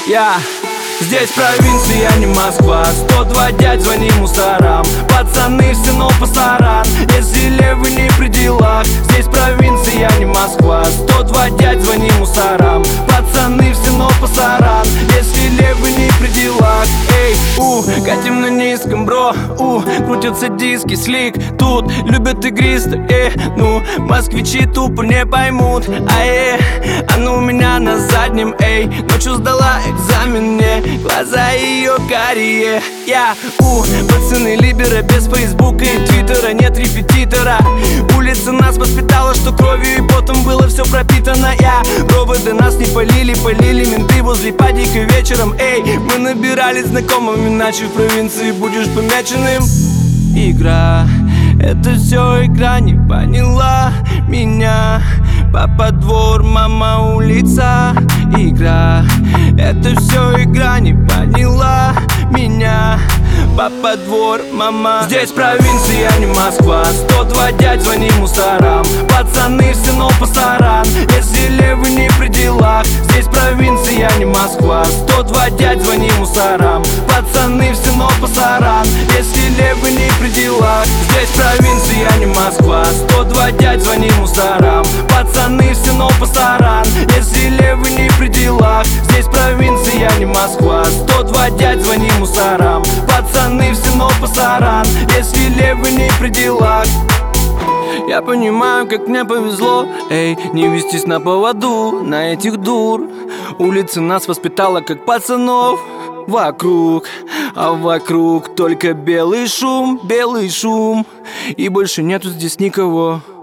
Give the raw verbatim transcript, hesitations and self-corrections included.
Я здесь провинция, не Москва. Сто два дядь, звони мусорам. Пацаны, все но пасаран. Если левый не при делах. Здесь провинция, не Москва. Сто два дядь, звони мусорам. Пацаны, все но пасаран. Если левый не при делах. Эй, у, катим на низком, бро. У, крутятся диски, слик. Тут любят игристы, э, ну москвичи тупо не поймут. А э, а ну у меня на заднем, эй. Ночью сдала экзамен, мне глаза ее карие. Я, у, пацаны либера, без фейсбука и твиттера. Нет репетитора. Улица нас воспитала, что кровью и потом было все пропитано. Я, проводы нас не полили, полили менты возле падика вечером. Эй, мы набирали знакомыми, иначе в провинции будешь помеченным. Игра, это все игра, не поняла меня. Папа двор, мама улица. Игра, это все игра, не поняла меня. Папа двор, мама. Здесь провинция, не Москва. Сто два дядь, звони мусорам. Пацаны, все но пасаран. Если левый не при делах. Здесь провинция, не Москва. Сто два дядь, звони мусорам. Пацаны, все но пасаран. Если левый не при делах. Здесь провинция, не Москва. Сто два дядь, звони мусорам. Пацаны, все но пасаран. Если левый не при делах. Здесь провинция, не Москва. Сто два дядь, звони мусорам. Пацаны, все но пасаран. Если левый не при делах. Я понимаю, как мне повезло, эй, не вестись на поводу, на этих дур. Улица нас воспитала, как пацанов. Вокруг, а вокруг только белый шум, белый шум. И больше нету здесь никого.